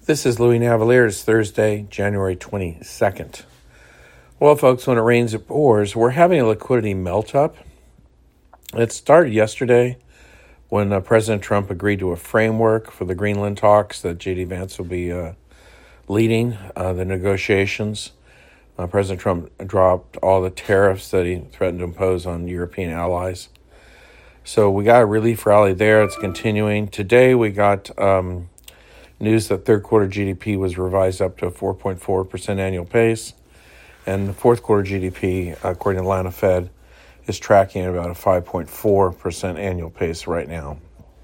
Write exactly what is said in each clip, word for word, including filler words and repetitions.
This is Louis Navalliere. It's Thursday, January twenty-second. Well, folks, when it rains, it pours. We're having a liquidity melt-up. It started yesterday when uh, President Trump agreed to a framework for the Greenland talks that J D. Vance will be uh, leading uh, the negotiations. Uh, President Trump dropped all the tariffs that he threatened to impose on European allies. So we got a relief rally there. It's continuing. Today we got um, news that third quarter G D P was revised up to a four point four percent annual pace. And the fourth quarter G D P, according to Atlanta Fed, is tracking at about a five point four percent annual pace right now.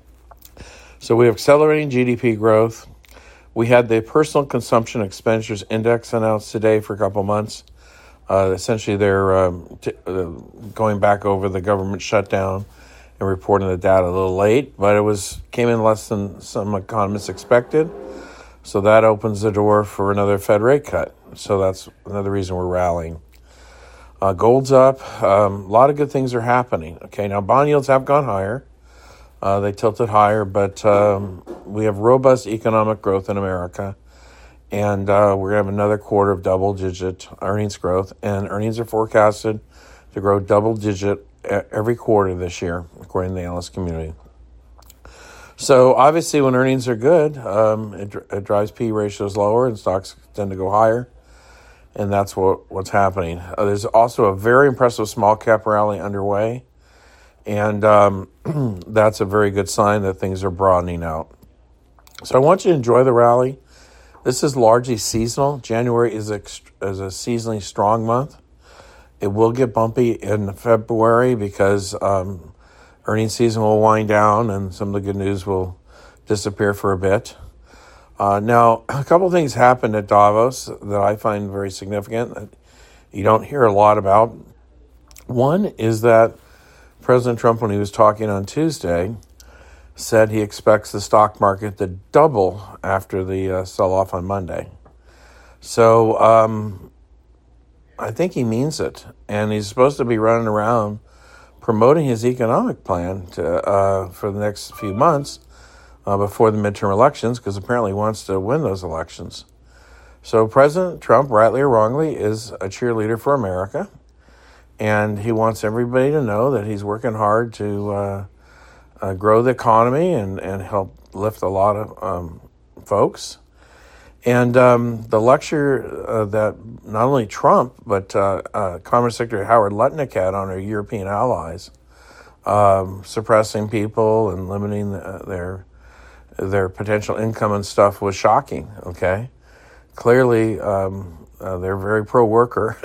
So we have accelerating G D P growth. We had the personal consumption expenditures index announced today for a couple months. Uh, essentially, they're um, t- uh, going back over the government shutdown and reporting the data a little late, but it was came in less than some economists expected. So that opens the door for another Fed rate cut. So that's another reason we're rallying. Uh, gold's up. Um, a lot of good things are happening. Okay, now bond yields have gone higher. Uh, they tilted higher, but um, we have robust economic growth in America. And uh, we're going to have another quarter of double-digit earnings growth. And earnings are forecasted to grow double-digit every quarter this year, according to the analyst community. So obviously when earnings are good, um, it, it drives P E ratios lower and stocks tend to go higher. And that's what, what's happening. Uh, there's also a very impressive small cap rally underway. And um, that's a very good sign that things are broadening out. So I want you to enjoy the rally. This is largely seasonal. January is a, is a seasonally strong month. It will get bumpy in February because um, earnings season will wind down and some of the good news will disappear for a bit. Uh, now, a couple of things happened at Davos that I find very significant that you don't hear a lot about. One is that President Trump, when he was talking on Tuesday, said he expects the stock market to double after the uh, sell-off on Monday. So um, I think he means it. And he's supposed to be running around promoting his economic plan to, uh, for the next few months uh, before the midterm elections, because apparently he wants to win those elections. So President Trump, rightly or wrongly, is a cheerleader for America. And he wants everybody to know that he's working hard to uh, uh, grow the economy and, and help lift a lot of um, folks. And um, the lecture uh, that not only Trump, but uh, uh, Commerce Secretary Howard Lutnick had on our European allies, um, suppressing people and limiting uh, their their potential income and stuff was shocking, okay? Clearly, um, uh, they're very pro-worker,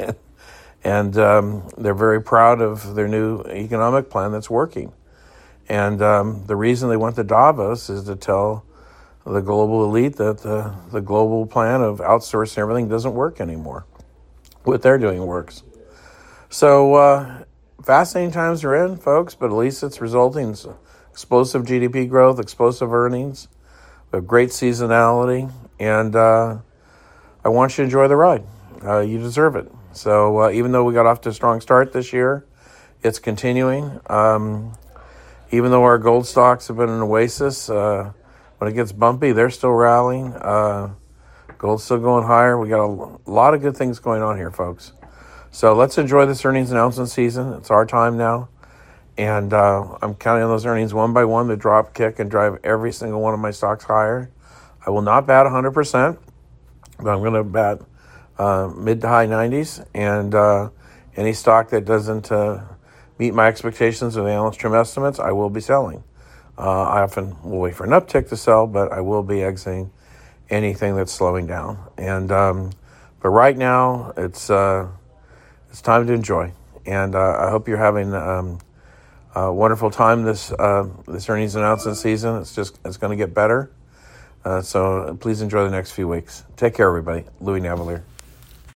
and um, they're very proud of their new economic plan that's working. And um, the reason they went to Davos is to tell the global elite that the, the global plan of outsourcing everything doesn't work anymore. What they're doing works. So uh, fascinating times are in, folks, but at least it's resulting in explosive G D P growth, explosive earnings, a great seasonality, and uh, I want you to enjoy the ride. Uh, you deserve it. So uh, even though we got off to a strong start this year, it's continuing. Um, even though our gold stocks have been an oasis, uh, when it gets bumpy, they're still rallying. Uh, gold's still going higher. We got a lot of good things going on here, folks. So let's enjoy this earnings announcement season. It's our time now. And uh, I'm counting on those earnings one by one to drop, kick, and drive every single one of my stocks higher. I will not bat one hundred percent, but I'm going to bat uh, mid to high nineties. And uh, any stock that doesn't uh, meet my expectations or the analyst trim estimates, I will be selling. Uh, I often will wait for an uptick to sell, but I will be exiting anything that's slowing down. And um, but right now, it's uh, it's time to enjoy. And uh, I hope you're having um, a wonderful time this uh, this earnings announcement season. It's just it's going to get better. Uh, so please enjoy the next few weeks. Take care, everybody. Louis Navalliere.